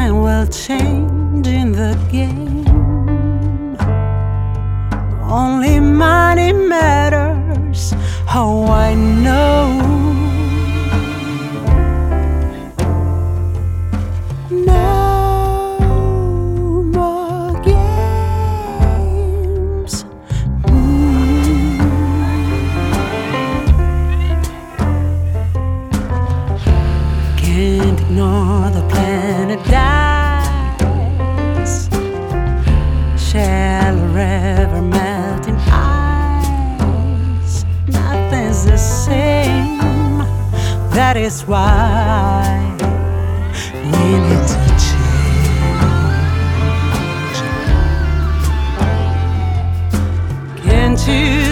and will change in the game. Only money matters. Oh, I know. No more games. Can't ignore the planet dies. Shall forever melt in ice. Nothing's the same. That is why we need to change. Can't you